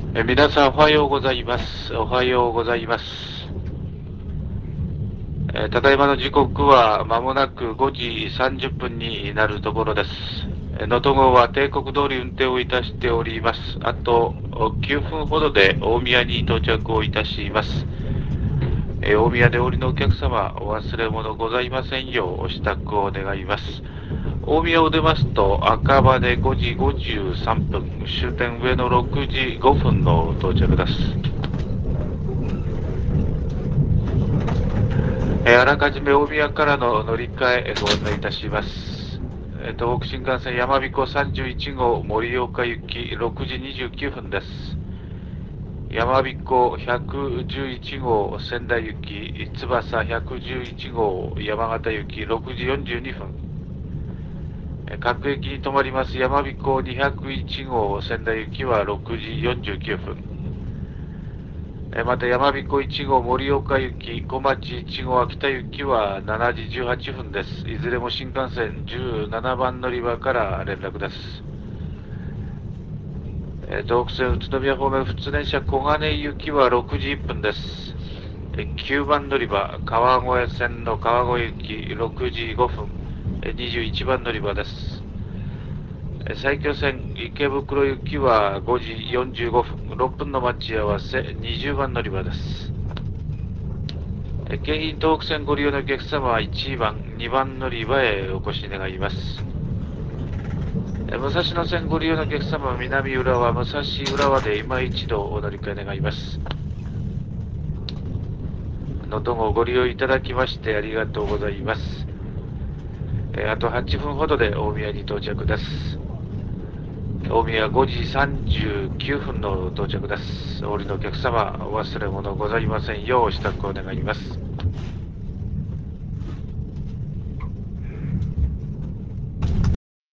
皆さんおはようございます。おはようございます。ただいまの時刻は間もなく5時30分になるところです。能登号は定刻通り運転をいたしております。あと9分ほどで大宮に到着をいたします。大宮でお降りのお客様、お忘れ物ございませんようお支度を願います。大宮を出ますと赤羽で5時53分、終点上野6時5分の到着です。あらかじめ大宮からの乗り換えご案内いたします。東北新幹線やまびこ31号盛岡行き6時29分です。やまびこ111号仙台行き翼111号山形行き6時42分。各駅に停まりますやまびこ201号仙台行きは6時49分。また、やまびこ1号盛岡行き、小町1号秋田行きは7時18分です。いずれも新幹線17番乗り場から連絡です。東北線宇都宮方面普通電車小金井行きは6時1分です。9番乗り場、川越線の川越行き6時5分、21番乗り場です。埼京線池袋行きは5時45分、6分の待ち合わせ20番乗り場です。京浜東北線ご利用のお客様は1番、2番乗り場へお越し願います。武蔵野線ご利用のお客様は南浦和、武蔵浦和で今一度お乗り換え願います。能登号ご利用いただきましてありがとうございます。あと8分ほどで大宮に到着です。大宮5時39分の到着です。お降りのお客様、お忘れ物ございませんようお支度を願います。